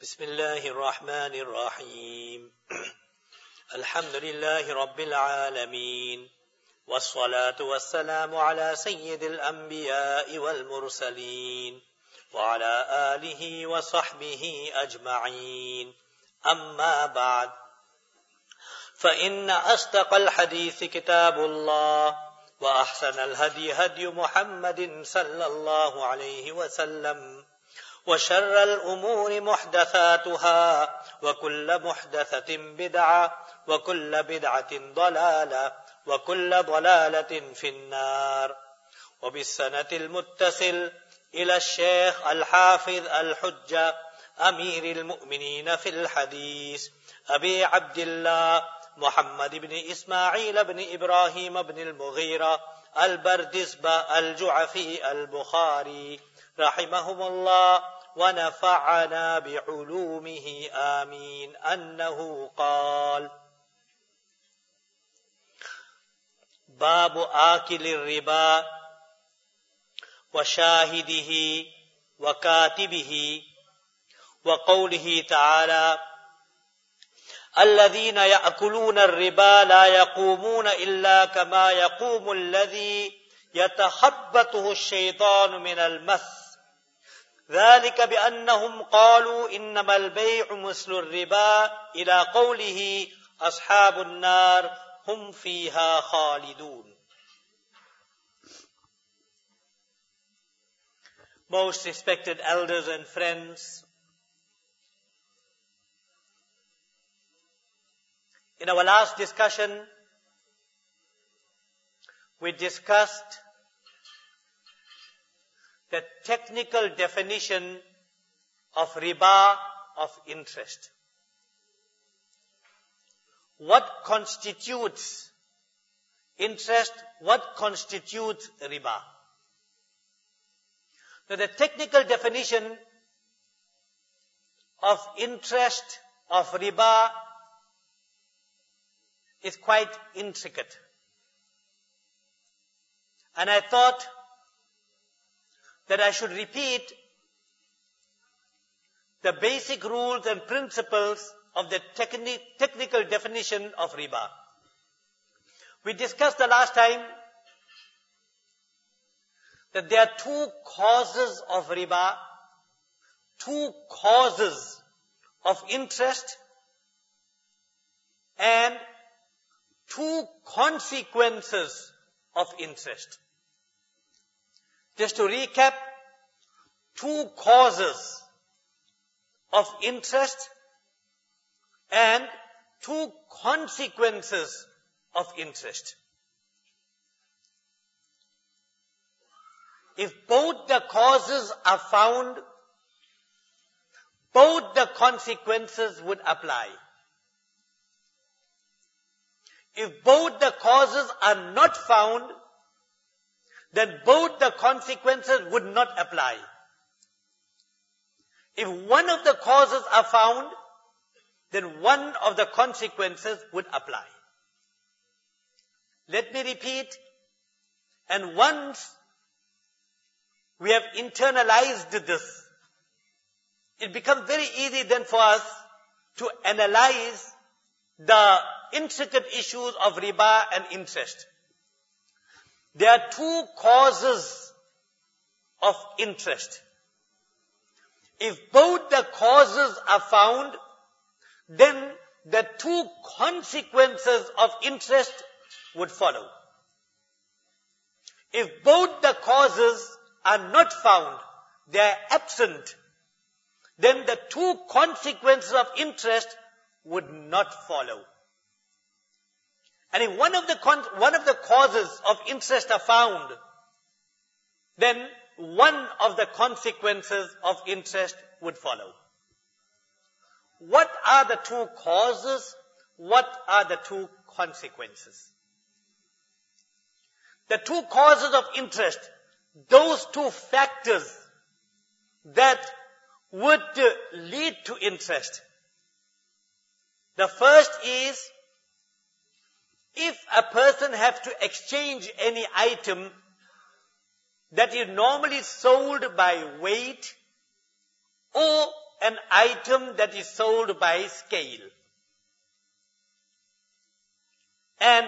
بسم الله الرحمن الرحيم الحمد لله رب العالمين والصلاة والسلام على سيد الأنبياء والمرسلين وعلى آله وصحبه أجمعين أما بعد فإن أصدق الحديث كتاب الله وأحسن الهدي هدي محمد صلى الله عليه وسلم وشر الأمور محدثاتها وكل محدثة بدعة وكل بدعة ضلالة وكل ضلالة في النار. وبالسند المتصل إلى الشيخ الحافظ الحجة أمير المؤمنين في الحديث أبي عبد الله محمد بن إسماعيل بن إبراهيم بن المغيرة البردسبة الجعفي البخاري رحمهم الله ونفعنا بعلومه آمين أنه قال: باب آكل الربا وشاهده وكاتبه وقوله تعالى: الذين يأكلون الربا لا يقومون إلا كما يقوم الذي يتخبطه الشيطان من المس ذلك بأنهم قالوا إنما البيع مثل الربا إلى قوله أصحاب النار هم فيها خالدون. Most respected elders and friends, in our last discussion, we discussed the technical definition of riba, of interest. What constitutes interest? What constitutes riba? Now, the technical definition of interest, of riba, is quite intricate. And I thought that I should repeat the basic rules and principles of the technical definition of riba. We discussed the last time that there are two causes of riba, two causes of interest, and two consequences of interest. Just to recap, two causes of interest and two consequences of interest. If both the causes are found, both the consequences would apply. If both the causes are not found, then both the consequences would not apply. If one of the causes are found, then one of the consequences would apply. Let me repeat, and once we have internalized this, it becomes very easy then for us to analyze the intricate issues of riba and interest. There are two causes of interest. If both the causes are found, then the two consequences of interest would follow. If both the causes are not found, they are absent, then the two consequences of interest would not follow. And if one of the causes of interest are found, then one of the consequences of interest would follow. What are the two causes? What are the two consequences? The two causes of interest, those two factors that would lead to interest. The first is, if a person has to exchange any item that is normally sold by weight or an item that is sold by scale. And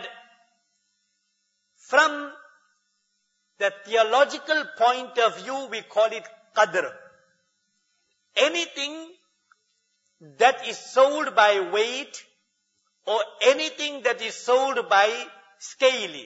from the theological point of view, we call it qadr. Anything that is sold by weight or anything that is sold by scale.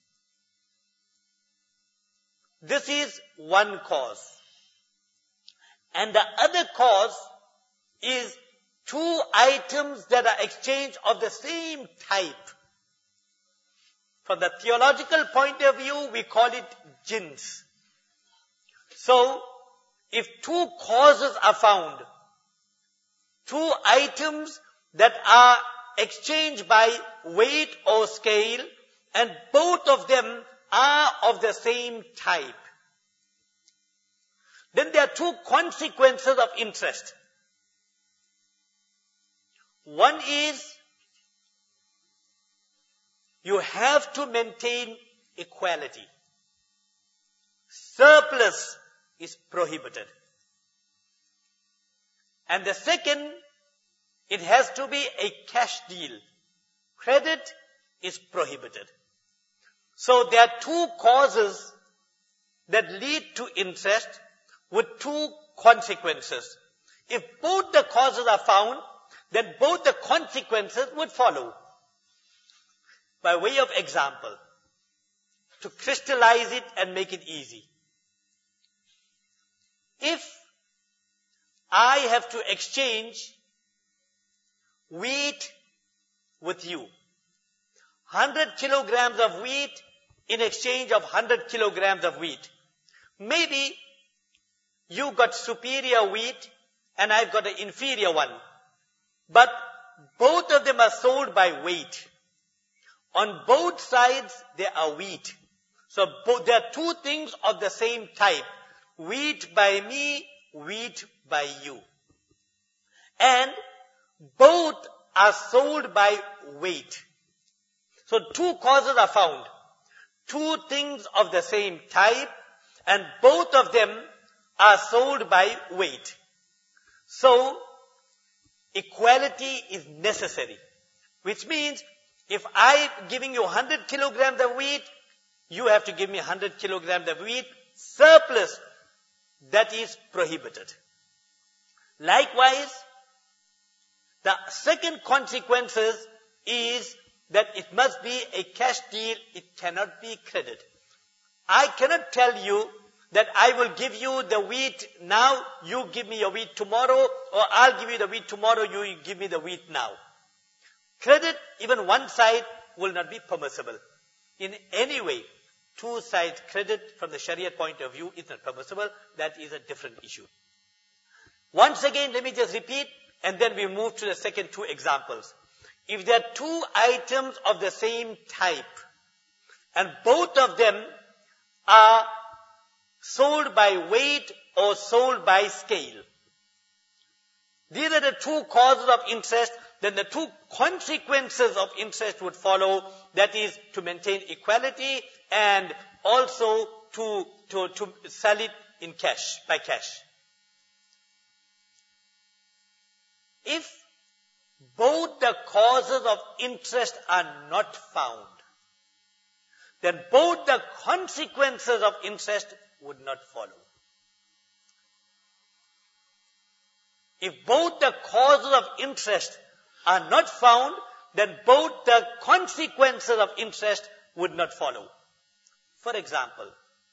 This is one cause. And the other cause is two items that are exchanged of the same type. From the theological point of view, we call it jins. So, if two causes are found, two items that are exchanged by weight or scale, and both of them are of the same type, then there are two consequences of interest. One is, you have to maintain equality. Surplus is prohibited. And the second, it has to be a cash deal. Credit is prohibited. So there are two causes that lead to interest with two consequences. If both the causes are found, then both the consequences would follow. By way of example, to crystallize it and make it easy. If I have to exchange wheat with you, 100 kilograms of wheat in exchange of 100 kilograms of wheat, maybe you got superior wheat and I've got an inferior one. But both of them are sold by weight. On both sides, there are wheat. So there are two things of the same type. Wheat by me, wheat by you. And both are sold by weight. So two causes are found. Two things of the same type, and both of them are sold by weight. So, equality is necessary. Which means, if I'm giving you 100 kilograms of wheat, you have to give me 100 kilograms of wheat. Surplus, that is prohibited. Likewise, the second consequence is that it must be a cash deal, it cannot be credit. I cannot tell you that I will give you the wheat now, you give me your wheat tomorrow, or I'll give you the wheat tomorrow, you give me the wheat now. Credit, even one side, will not be permissible. In any way, two sides credit from the Sharia point of view is not permissible. That is a different issue. Once again, let me just repeat, and then we move to the second two examples. If there are two items of the same type, and both of them are sold by weight or sold by scale, these are the two causes of interest, then the two consequences of interest would follow, that is to maintain equality and also to sell it in cash, by cash. If both the causes of interest are not found, then both the consequences of interest would not follow. If both the causes of interest are not found, then both the consequences of interest would not follow. For example,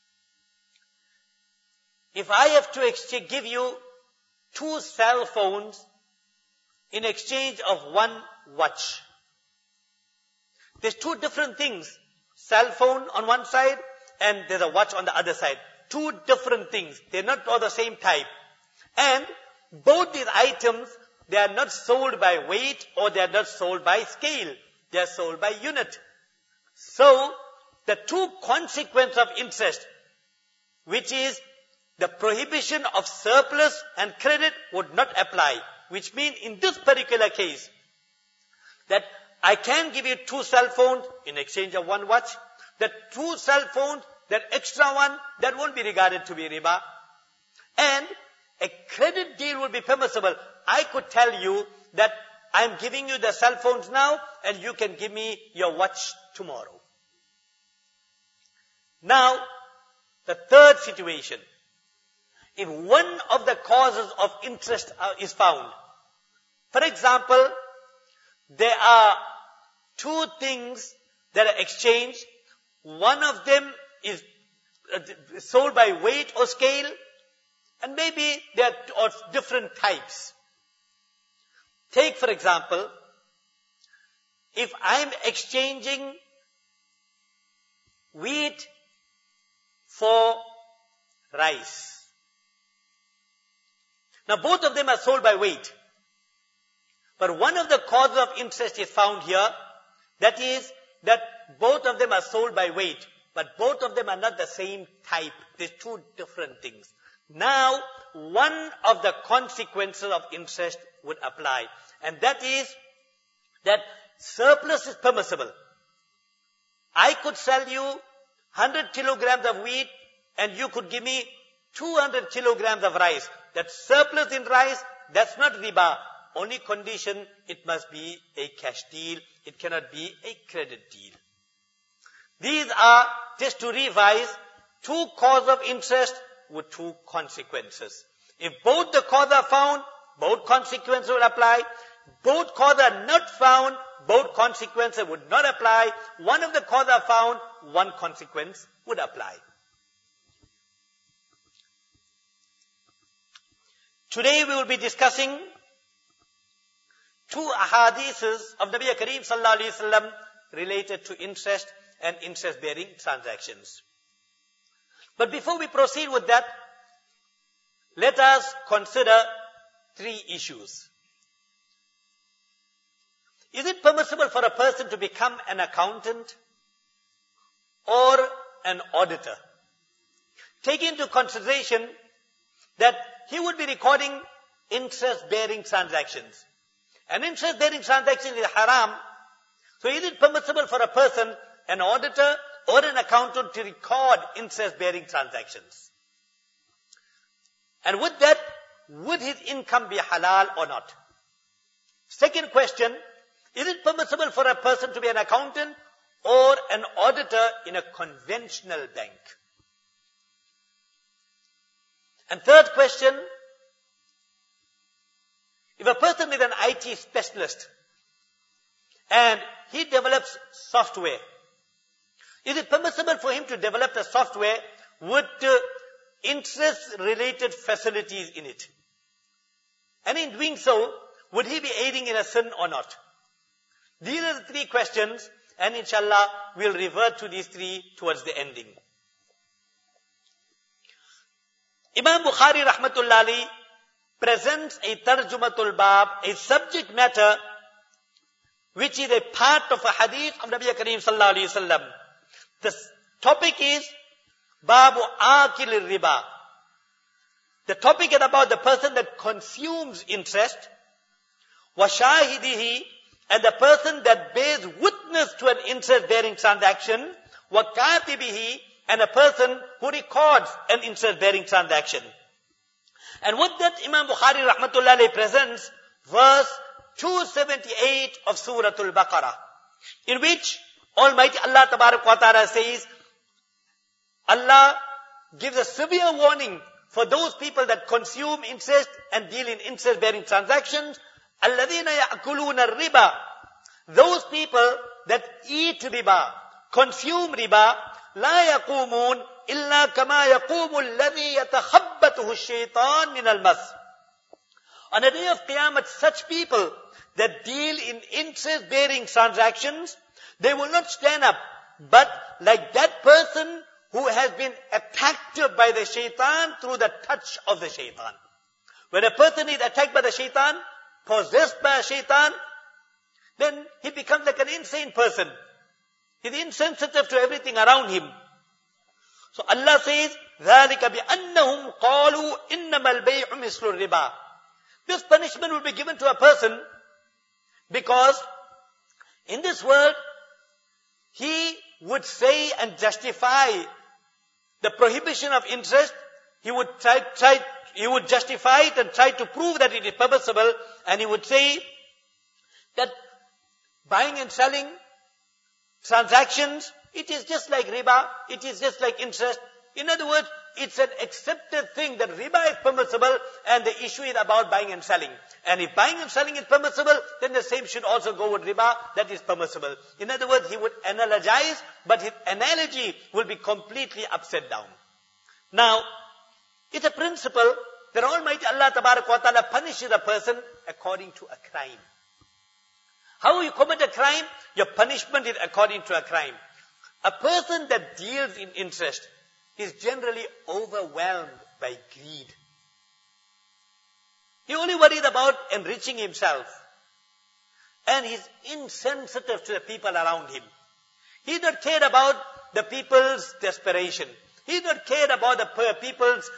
if I have to give you two cell phones in exchange of one watch, there's two different things. Cell phone on one side and there's a watch on the other side. Two different things. They're not all the same type. And both these items, they are not sold by weight or they are not sold by scale. They are sold by unit. So, the two consequences of interest, which is the prohibition of surplus and credit, would not apply. Which means in this particular case, that I can give you two cell phones in exchange of one watch. The two cell phones, that extra one, that won't be regarded to be riba. And A credit deal would be permissible. I could tell you that I'm giving you the cell phones now and you can give me your watch tomorrow. Now, the third situation. If one of the causes of interest is found, for example, there are two things that are exchanged. One of them is sold by weight or scale, and maybe they are of different types. Take, for example, if I'm exchanging wheat for rice. Now both of them are sold by weight. But one of the causes of interest is found here. That is that both of them are sold by weight. But both of them are not the same type. There's two different things. Now, one of the consequences of interest would apply. And that is that surplus is permissible. I could sell you 100 kilograms of wheat and you could give me 200 kilograms of rice. That surplus in rice, that's not riba. Only condition, it must be a cash deal. It cannot be a credit deal. These are, just to revise, two causes of interest with two consequences. If both the causes are found, both consequences will apply. Both causes are not found, both consequences would not apply. One of the causes are found, one consequence would apply. Today we will be discussing two ahadiths of Nabi Kareem sallallahu alaihi wasallam related to interest and interest-bearing transactions. But before we proceed with that, let us consider three issues. Is it permissible for a person to become an accountant or an auditor? Take into consideration that he would be recording interest-bearing transactions. An interest-bearing transaction is haram. So is it permissible for a person, an auditor or an accountant, to record interest-bearing transactions? And with that, would his income be halal or not? Second question, is it permissible for a person to be an accountant or an auditor in a conventional bank? And third question, if a person is an IT specialist and he develops software, is it permissible for him to develop the software with interest-related facilities in it? And in doing so, would he be aiding in a sin or not? These are the three questions, and inshallah, we'll revert to these three towards the ending. Imam Bukhari rahmatullah alayhi presents a tarjumatul bab, a subject matter, which is a part of a hadith of Nabi Kareem sallallahu alayhi wasallam. The topic is Babu Akil Riba. The topic is about the person that consumes interest, wa shahidihi, and the person that bears witness to an interest-bearing transaction, wa katibihi, and a person who records an interest-bearing transaction. And with that, Imam Bukhari rahmatullah alayhi presents verse 278 of Surah Al-Baqarah, in which Almighty Allah Tabarak wa Ta'ala says, Allah gives a severe warning for those people that consume interest and deal in interest-bearing transactions. الَّذِينَ يَأْكُلُونَ الرِّبَى, those people that eat riba, consume riba, لَا يَقُومُونَ إِلَّا كَمَا يَقُومُ الَّذِي يَتَخَبَّتُهُ الشَّيْطَانُ مِنَ الْمَسِّ. On the day of Qiyamah, such people that deal in interest-bearing transactions, they will not stand up, but like that person who has been attacked by the shaitan through the touch of the shaitan. When a person is attacked by the shaitan, possessed by a shaitan, then he becomes like an insane person. He's insensitive to everything around him. So Allah says, ذَلِكَ بِأَنَّهُمْ قَالُوا إِنَّمَا الْبَيْعُ مِثْلُ الرِّبَى. This punishment will be given to a person because in this world, he would say and justify the prohibition of interest. He would he would justify it and try to prove that it is permissible, and he would say that buying and selling transactions, it is just like riba, it is just like interest. In other words, it's an accepted thing that riba is permissible, and the issue is about buying and selling. And if buying and selling is permissible, then the same should also go with riba, that is permissible. In other words, he would analogize, but his analogy will be completely upside down. Now, it's a principle that Almighty Allah Tabarak wa Ta'ala punishes a person according to a crime. How you commit a crime? Your punishment is according to a crime. A person that deals in interest is generally overwhelmed by greed. He only worries about enriching himself. And he's insensitive to the people around him. He does not care about the people's desperation. He does not care about the people's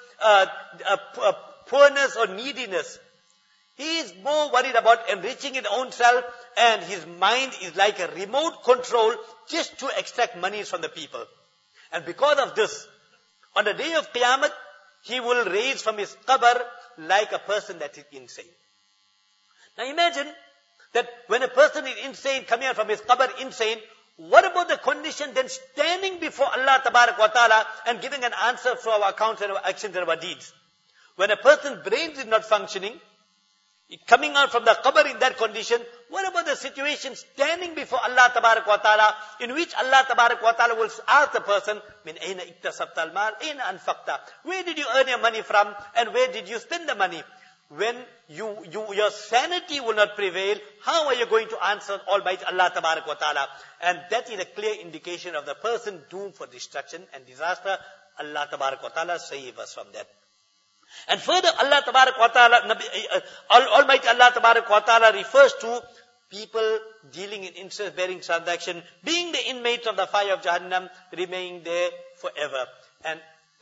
poorness or neediness. He is more worried about enriching his own self, and his mind is like a remote control just to extract money from the people. And because of this, on the day of Qiyamah, he will raise from his qabr like a person that is insane. Now imagine that when a person is insane, coming out from his qabr insane, what about the condition then standing before Allah Tabarak wa Ta'ala and giving an answer for our accounts and our actions and our deeds? When a person's brain is not functioning, coming out from the qabr in that condition, what about the situation standing before Allah Tabarak wa Ta'ala, in which Allah Tabarak wa Ta'ala will ask the person, Min ayna iktasabta al-mal, ayna anfaqta? Where did you earn your money from, and where did you spend the money? When your sanity will not prevail, how are you going to answer Almighty Allah Tabarak wa Ta'ala? And that is a clear indication of the person doomed for destruction and disaster. Allah Tabarak wa Ta'ala save us from that. And further, Allah Tabarak wa Ta'ala, Almighty Allah Tabarak wa Ta'ala refers to people dealing in interest-bearing transaction, being the inmates of the fire of Jahannam, remaining there forever. And the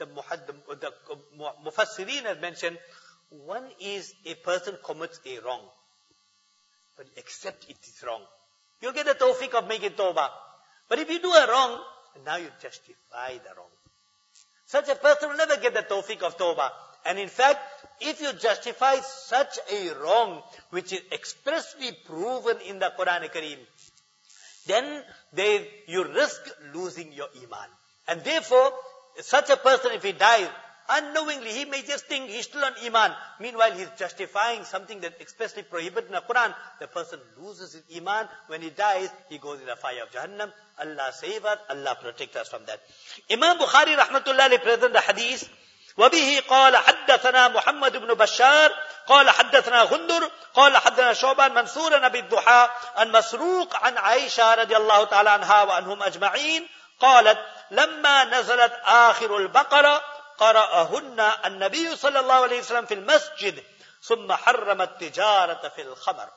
Mufassirin has mentioned, one is a person commits a wrong, but accept it is wrong. You'll get the tawfiq of making tawbah. But if you do a wrong, now you justify the wrong. Such a person will never get the tawfiq of tawbah. And in fact, if you justify such a wrong, which is expressly proven in the Quran Kareem, then you risk losing your iman. And therefore, such a person, if he dies, unknowingly, he may just think he's still on iman. Meanwhile, he's justifying something that expressly prohibited in the Quran. The person loses his iman. When he dies, he goes in the fire of Jahannam. Allah save us. Allah protect us from that. Imam Bukhari rahmatullahi present the hadith. وبه قال حدثنا محمد بن بشار قال حدثنا غندر قال حدثنا شعبان منصور نبي الضحى عن مسروق عن عائشة رضي الله تعالى عنها وعنهم أجمعين قالت لما نزلت آخر البقرة قرأهن النبي صلى الله عليه وسلم في المسجد ثم حرم التجارة في الخمر.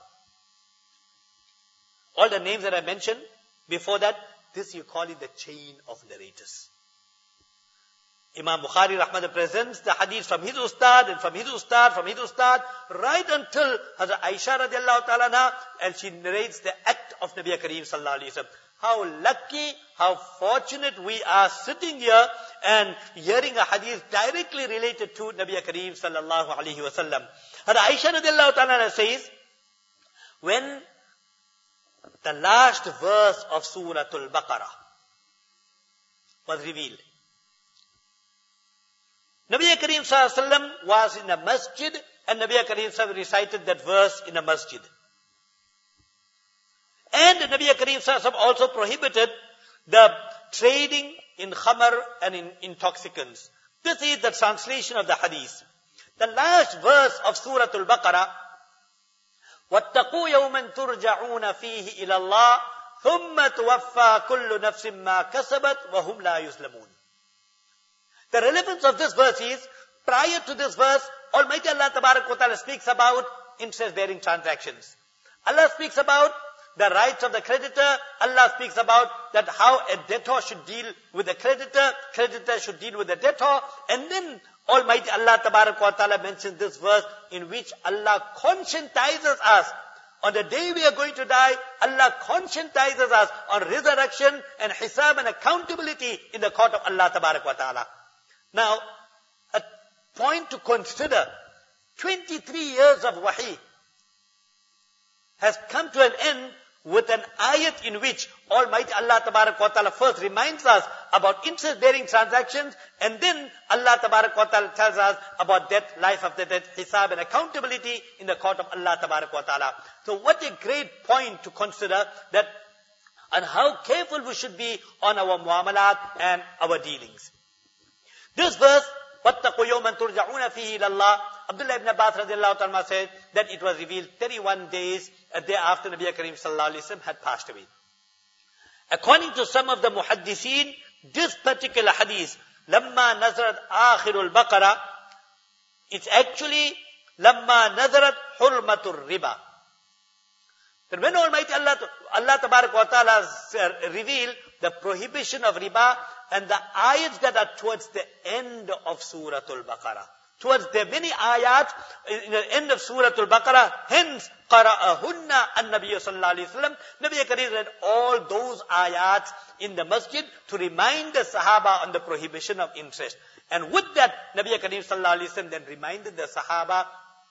All the names that I mentioned before that, this you call it the chain of narrators. Imam Bukhari Rahmah presents the hadith from his ustad and from his ustad, from his ustad, right until Hazrat Aisha radiallahu ta'ala anha, and she narrates the act of Nabi Kareem sallallahu alayhi wa sallam. How lucky, how fortunate we are sitting here and hearing a hadith directly related to Nabi Kareem sallallahu alayhi wa sallam. Hazrat Aisha radiallahu ta'ala anha says, when the last verse of Surah Al-Baqarah was revealed, Nabi Kareem sallallahu alaihi wasallam was in a masjid, and Nabi Kareem sallallahu alaihi wasallam recited that verse in a masjid. And Nabi Kareem sallallahu alaihi wasallam also prohibited the trading in khamar and in intoxicants. This is the translation of the hadith. The last verse of Surah Al-Baqarah, وَاتَّقُوا يَوْمًا تُرْجَعُونَ فِيهِ إِلَى اللَّهِ ثُمَّ تُوَفَّى كُلُّ نَفْسٍ مَا كَسَبَتْ وَهُمْ لَا يُظْلَمُونَ. The relevance of this verse is, prior to this verse, Almighty Allah Tabarak wa Ta'ala speaks about interest-bearing transactions. Allah speaks about the rights of the creditor. Allah speaks about that how a debtor should deal with the creditor should deal with the debtor. And then Almighty Allah Tabarak wa Ta'ala mentions this verse in which Allah conscientizes us. On the day we are going to die, Allah conscientizes us on resurrection and hisab and accountability in the court of Allah Tabarak wa Ta'ala. Now, point to consider. 23 years of wahi has come to an end with an ayat in which Almighty Allah Tabarak wa Ta'ala first reminds us about interest-bearing transactions, and then Allah Tabarak wa Ta'ala tells us about death, life after death, hisab and accountability in the court of Allah Tabarak wa Ta'ala. So what a great point to consider, that and how careful we should be on our muamalat and our dealings. This verse, وَاتَّقُوا يَوْمًا تُرْجَعُونَ فِيهِ إِلَى اللَّهِ, Abdullah ibn Abbas radiallahu ta'ala said that it was revealed 31 days a day after Nabi Kareem sallallahu alayhi wa sallam had passed away. According to some of the muhaddiseen, this particular hadith, لَمَّا نَزَرَتْ آخِرُ الْبَقَرَةِ, it's actually لَمَّا نَزَرَتْ حُرْمَةُ الرِّبَى. That when Almighty Allah Tabarak wa Ta'ala revealed the prohibition of riba and the ayats that are towards the end of Surah Al-Baqarah. Towards the many ayat in the end of Surah Al-Baqarah, hence qara'ahunna an-Nabiy sallallahu alayhi wa sallam. Nabi Kareem read all those ayats in the masjid to remind the Sahaba on the prohibition of interest. And with that, Nabi Kareem sallallahu alayhi wa sallam then reminded the Sahaba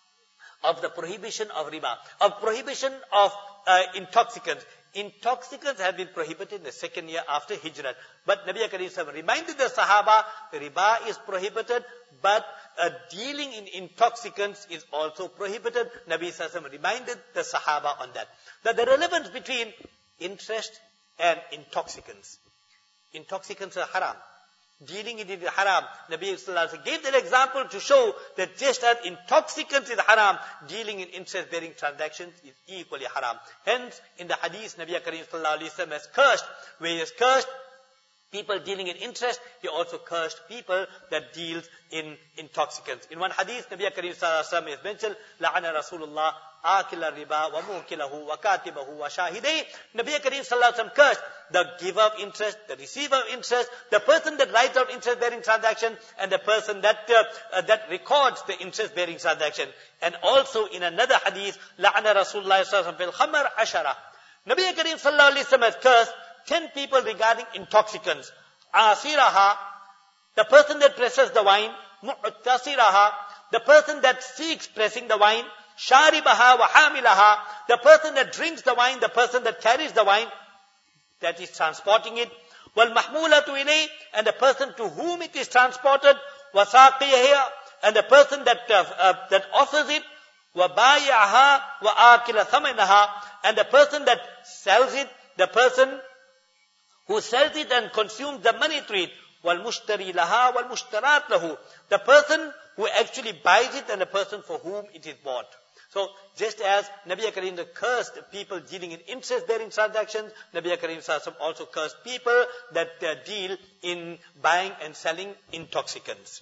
of the prohibition of riba, of prohibition of intoxicants. Intoxicants have been prohibited in the second year after Hijrat. But Nabi Kareem sallallahu reminded the Sahaba, riba is prohibited, but dealing in intoxicants is also prohibited. Nabi sallallahu reminded the Sahaba on that. That the relevance between interest and intoxicants. Intoxicants are haram. Dealing in it is haram. Nabi sallallahu alaihi wasallam gave that example to show that just as intoxicants is haram, dealing in interest-bearing transactions is equally haram. Hence, in the hadith, Nabi Kareem sallallahu alaihi wasallam has cursed, where he has cursed people dealing in interest, he also cursed people that deals in intoxicants. In one hadith, Nabi Kareem sallallahu alaihi wasallam has mentioned, la'ana Rasulullah akila riba wa mukilahu wa katibahu wa shahidai. Nabi Kareem sallallahu alaihi wasallam cursed the giver of interest, the receiver of interest, the person that writes out interest-bearing transaction, and the person that records the interest-bearing transaction. And also in another hadith, la'ana Rasulullah sallallahu alaihi wasallam fil khamar ashara. Nabi Kareem sallallahu alaihi wasallam has cursed 10 people regarding intoxicants. Asiraha, the person that presses the wine. Mu'tasiraha, the person that seeks pressing the wine. Sharibaha wa hamilaha, the person that drinks the wine, the person that carries the wine, that is transporting it. Wal mahmulatu ilay, and the person to whom it is transported. Wasaqiyaha, and the person that offers it. Wa bayaha wa akila thamanaha, and the person that sells it, the person who sells it and consumes the money to it. Wal mushtari laha wal mushtarat lahu, the person who actually buys it and the person for whom it is bought. So, just as Nabi Kareem cursed people dealing in interest-bearing transactions, Nabi Kareem also cursed people that deal in buying and selling intoxicants.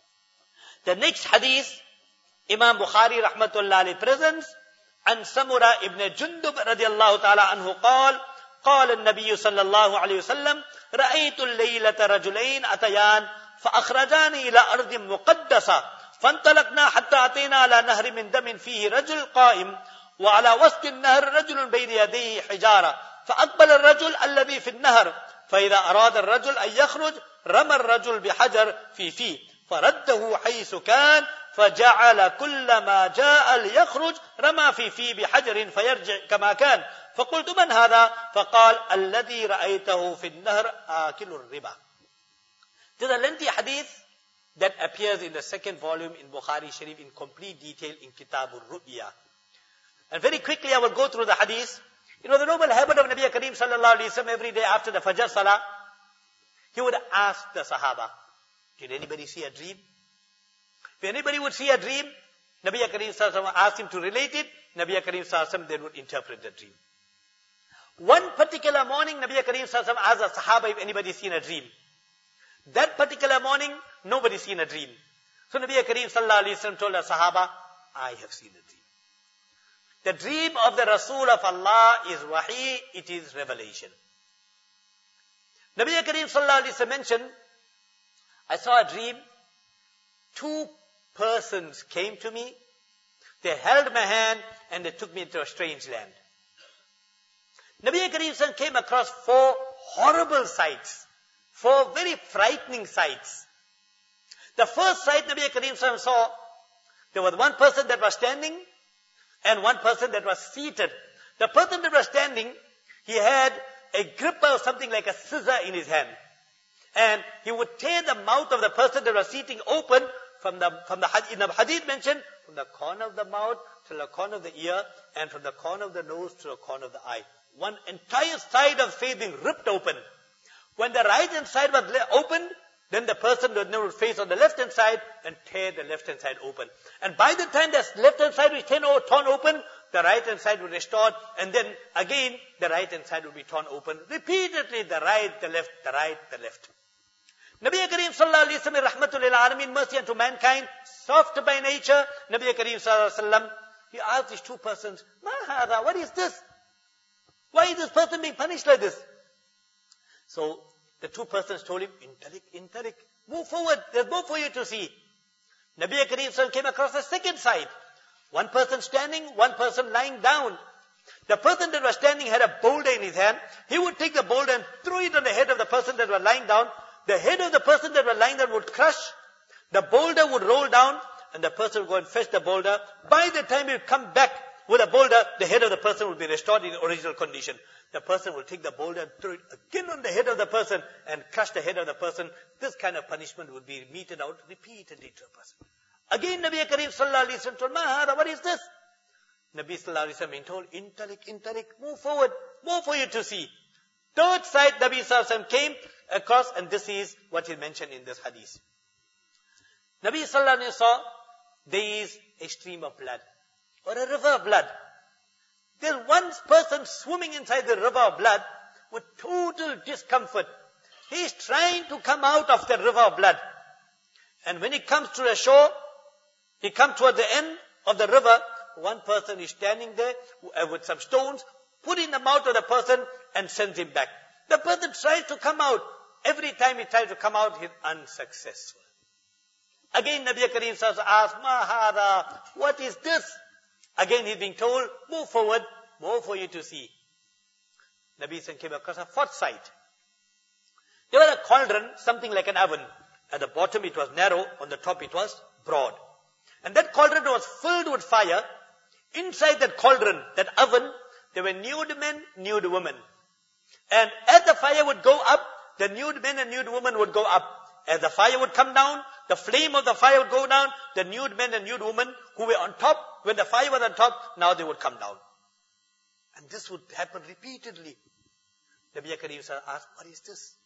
The next hadith, Imam Bukhari rahmatullah alayhi presents, an Samura ibn Jundub radiyallahu ta'ala anhu qal, قال النبي صلى الله عليه وسلم رأيت الليلة رجلين أتيان فأخرجاني إلى أرض مقدسة فانطلقنا حتى أتينا على نهر من دم فيه رجل قائم وعلى وسط النهر رجل بين يديه حجارة فأقبل الرجل الذي في النهر فإذا أراد الرجل أن يخرج رمى الرجل بحجر في فيه فرده حيث كان فجعل كلما جاء ليخرج رمى في فيه بحجر فيرجع كما كان فقلت من هذا فقال الذي رأيته في النهر آكل الربا. This is a lengthy hadith that appears in the second volume in Bukhari Sharif in complete detail in Kitab al-Ru'ya. And very quickly I will go through the hadith. You know the noble habit of Nabi Kareem sallallahu alayhi wa sallam, every day after the Fajr Salah, he would ask the Sahaba, did anybody see a dream? If anybody would see a dream, Nabi Kareem sallallahu alayhi wa sallam asked him to relate it, Nabi Kareem sallallahu alayhi wa sallam then would interpret the dream. One particular morning, Nabi Kareem sallallahu alayhi wa sallam asked the Sahaba if anybody seen a dream. That particular morning, nobody seen a dream. So Nabi Kareem sallallahu alayhi wa sallam told the Sahaba, I have seen a dream. The dream of the Rasul of Allah is wahi, it is revelation. Nabi Kareem sallallahu alayhi wa sallam mentioned, I saw a dream, 2 persons came to me, they held my hand and they took me into a strange land. Nabi Kareem sallallahu alayhi wa sallam came across 4 horrible sights, 4 very frightening sights. The first sight Nabi Kareem Sallallahu saw, there was one person that was standing and one person that was seated. The person that was standing, he had a grip of something like a scissor in his hand. And he would tear the mouth of the person that was sitting open in the hadith mentioned, from the corner of the mouth to the corner of the ear, and from the corner of the nose to the corner of the eye. One entire side of face being ripped open. When the right hand side was opened, then the person would face on the left hand side and tear the left hand side open. And by the time the left hand side was torn open, the right hand side would be restored, and then again the right hand side would be torn open. Repeatedly, the right, the left, the right, the left. Nabi Kareem Sallallahu Alaihi Wasallam, rahmatul lil alamin, mercy unto mankind, soft by nature. Nabi Kareem Sallallahu Alaihi Wasallam, he asked these two persons, Ma hada, what is this? Why is this person being punished like this? So the two persons told him, intalik, move forward, there's more for you to see. Nabi Kareem Sallallahu Alaihi Wasallam came across the second side. One person standing, one person lying down. The person that was standing had a boulder in his hand. He would take the boulder and throw it on the head of the person that was lying down. The head of the person that was lying down would crush. The boulder would roll down, and the person would go and fetch the boulder. By the time he would come back with a boulder, the head of the person would be restored in the original condition. The person will take the boulder and throw it again on the head of the person and crush the head of the person. This kind of punishment would be meted out repeatedly to a person. Again, Nabi Kareem Sallallahu Alaihi Wasallam told, Ma hada, what is this? Nabi Sallallahu Alaihi Wasallam told, intalik, move forward, more for you to see. Third side, Nabi Sallallahu Alaihi Wasallam came across, and this is what is mentioned in this hadith. Nabi Sallallahu Alaihi Wasallam saw, there is a stream of blood, or a river of blood. There's one person swimming inside the river of blood with total discomfort. He's trying to come out of the river of blood. And when he comes to the shore, he comes toward the end of the river, one person is standing there with some stones, putting them out of the person and sends him back. The person tries to come out. Every time he tries to come out, he's unsuccessful. Again, Nabi Kareem Sallallahu asked, Ma hada, what is this? Again, he's being told, move forward, more for you to see. Nabi Sallallahu came across a fourth sight. There was a cauldron, something like an oven. At the bottom it was narrow, on the top it was broad. And that cauldron was filled with fire. Inside that cauldron, that oven, there were nude men, nude women. And as the fire would go up, the nude men and nude women would go up. As the fire would come down, the flame of the fire would go down, the nude men and nude women who were on top, when the fire was on top, now they would come down. And this would happen repeatedly. Nabi Kareem asked, what is this?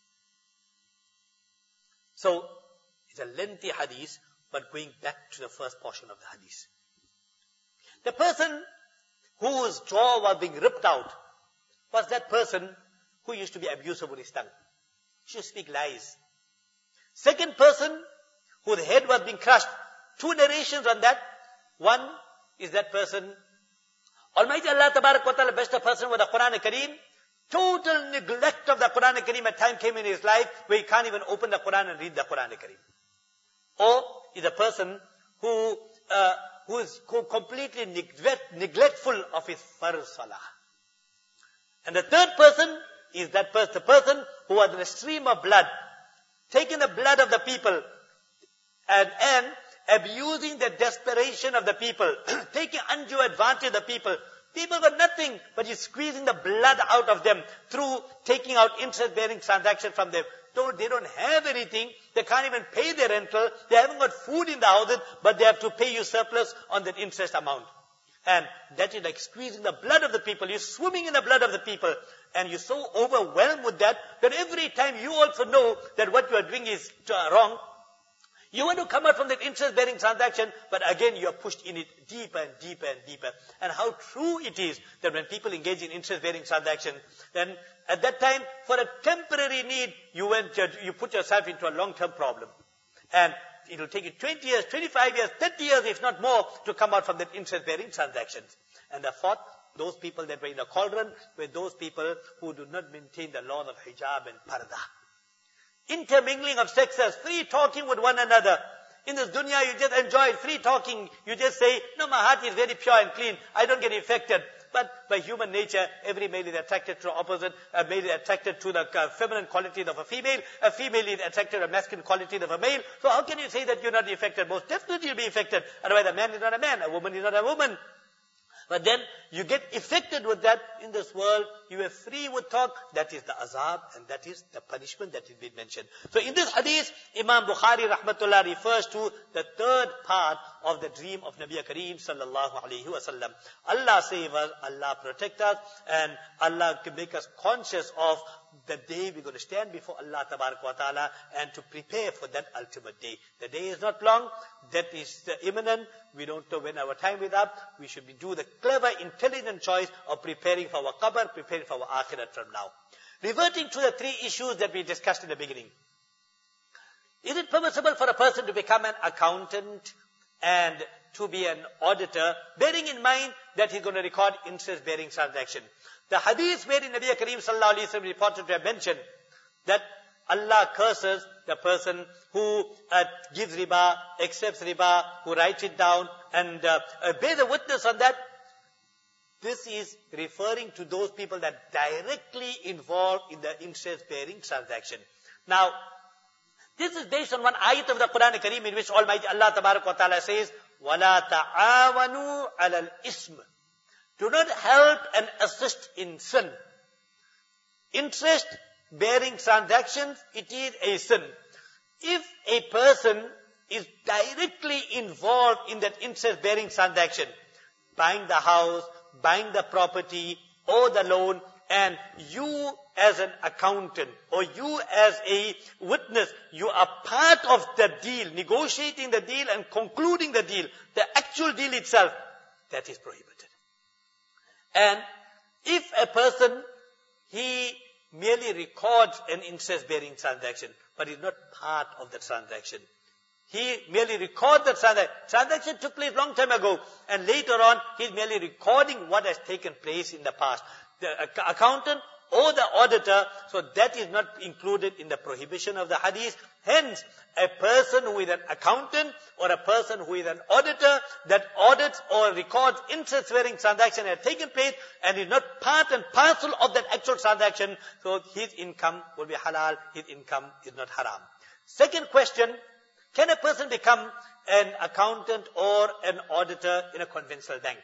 So, it's a lengthy hadith, but going back to the first portion of the hadith. The person whose jaw was being ripped out was that person who used to be abusive with his tongue. He used to speak lies. Second person whose head was being crushed. Two narrations on that. One is that person, Almighty Allah Tabarak wa Ta'ala blessed a person with the Quran Kareem. Total neglect of the Quran Kareem. A time came in his life where he can't even open the Quran and read the Quran Kareem. Or is a person who is completely neglectful of his farz salah. And the third person is that the person who was in a stream of blood, taking the blood of the people and abusing the desperation of the people, taking undue advantage of the people. People got nothing, but he's squeezing the blood out of them through taking out interest-bearing transactions from them. They don't have anything. They can't even pay their rental. They haven't got food in the houses, but they have to pay you surplus on that interest amount. And that is like squeezing the blood of the people. You're swimming in the blood of the people. And you're so overwhelmed with that every time you also know that what you are doing is wrong. You want to come out from that interest-bearing transaction, but again you are pushed in it deeper and deeper and deeper. And how true it is that when people engage in interest-bearing transaction, then at that time, for a temporary need, you put yourself into a long-term problem. And it will take you 20 years, 25 years, 30 years, if not more, to come out from that interest-bearing transactions. And the fourth, those people that were in the cauldron were those people who do not maintain the laws of hijab and parda. Intermingling of sexes, free talking with one another. In this dunya, you just enjoy free talking. You just say, no, my heart is very pure and clean. I don't get infected. But by human nature, every male is attracted to the opposite. A male is attracted to the feminine quality of a female. A female is attracted to the masculine quality of a male. So how can you say that you're not affected? Most definitely you'll be affected. Otherwise a man is not a man, a woman is not a woman. But then you get affected with that in this world. You are free with talk. That is the azab and that is the punishment that is being mentioned. So in this hadith, Imam Bukhari rahmatullah refers to the third part of the dream of Nabi Kareem sallallahu alayhi wasallam. Allah save us, Allah protect us, and Allah can make us conscious of the day we're going to stand before Allah tabarak wa ta'ala and to prepare for that ultimate day. The day is not long. That is imminent. We don't know when our time is up. We should do the clever, intelligent choice of preparing for our qabr, preparing for our akhirat from now. Reverting to the three issues that we discussed in the beginning. Is it permissible for a person to become an accountant and to be an auditor, bearing in mind that he's going to record interest-bearing transaction? The hadith wherein Nabi Kareem sallallahu alayhi wa sallam reported to have mentioned that Allah curses the person who gives riba, accepts riba, who writes it down and bears a witness on that. This is referring to those people that directly involved in the interest-bearing transaction. Now, this is based on one ayat of the Quran Kareem in which Almighty Allah Tabarak wa Ta'ala says, وَلَا تَعَاوَنُوا عَلَى الْإِسْمِ. Do not help and assist in sin. Interest-bearing transactions, it is a sin. If a person is directly involved in that interest-bearing transaction, buying the house, buying the property or the loan, and you as an accountant or you as a witness, you are part of the deal, negotiating the deal and concluding the deal, the actual deal itself, that is prohibited. And if a person, he merely records an interest-bearing transaction, but is not part of the transaction. He merely records the transaction. Transaction took place long time ago, and later on, he's merely recording what has taken place in the past. The accountant or the auditor, so that is not included in the prohibition of the hadith. Hence, a person who is an accountant or a person who is an auditor that audits or records interest-bearing transaction has taken place and is not part and parcel of that actual transaction, so his income will be halal, his income is not haram. Second question, can a person become an accountant or an auditor in a conventional bank?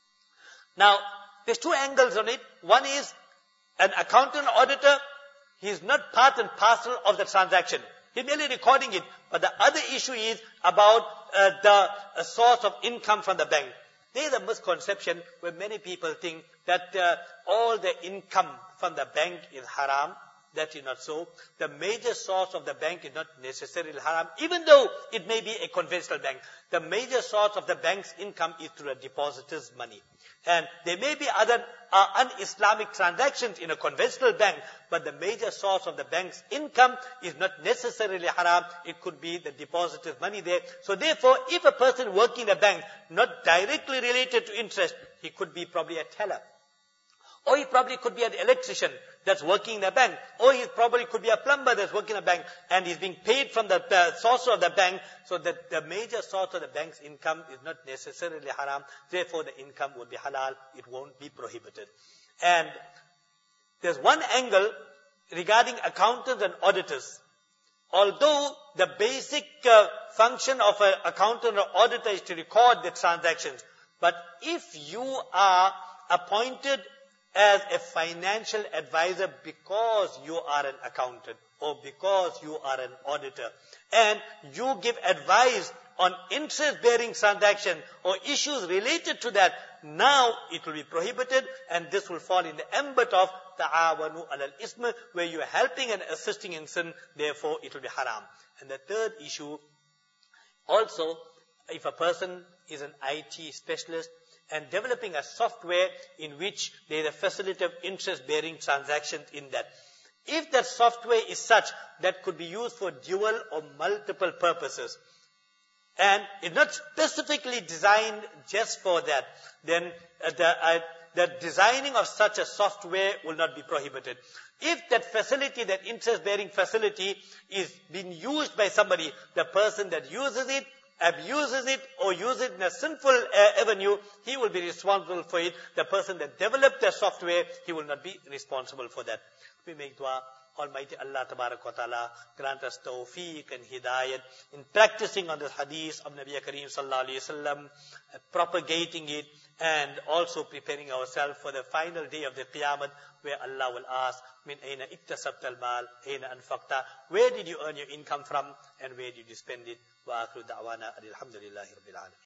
Now, there's two angles on it. One is an accountant or auditor, he is not part and parcel of the transaction. He's merely recording it. But the other issue is about the source of income from the bank. There is a misconception where many people think that all the income from the bank is haram. That is not so. The major source of the bank is not necessarily haram, even though it may be a conventional bank. The major source of the bank's income is through the depositor's money. And there may be other un-Islamic transactions in a conventional bank, but the major source of the bank's income is not necessarily haram. It could be the depositor's money there. So therefore, if a person working in a bank, not directly related to interest, he could be probably a teller. Or he probably could be an electrician that's working in a bank. Or he probably could be a plumber that's working in a bank and he's being paid from the source of the bank. So that the major source of the bank's income is not necessarily haram. Therefore, the income would be halal. It won't be prohibited. And there's one angle regarding accountants and auditors. Although the basic function of an accountant or auditor is to record the transactions, but if you are appointed as a financial advisor because you are an accountant or because you are an auditor, and you give advice on interest-bearing transaction or issues related to that, now it will be prohibited, and this will fall in the ambit of ta'awanu alal ism, where you are helping and assisting in sin, therefore it will be haram. And the third issue, also, if a person is an IT specialist and developing a software in which there is a facility of interest-bearing transactions in that. If that software is such that could be used for dual or multiple purposes, and it's not specifically designed just for that, then the designing of such a software will not be prohibited. If that facility, that interest-bearing facility is being used by somebody, the person that uses it abuses it or uses it in a sinful avenue, he will be responsible for it. The person that developed the software, he will not be responsible for that. We make dua. Almighty Allah Tabarak wa Ta'ala grant us tawfiq and hidayat in practicing on the hadith of Nabi Kareem Sallallahu Alaihi Wasallam, propagating it, and also preparing ourselves for the final day of the Qiyamah, where Allah will ask, Min aina iktasabta al-mal, aina anfaqta, where did you earn your income from, and where did you spend it? Wa akhiru da'wana alhamdulillahi rabbil alamin.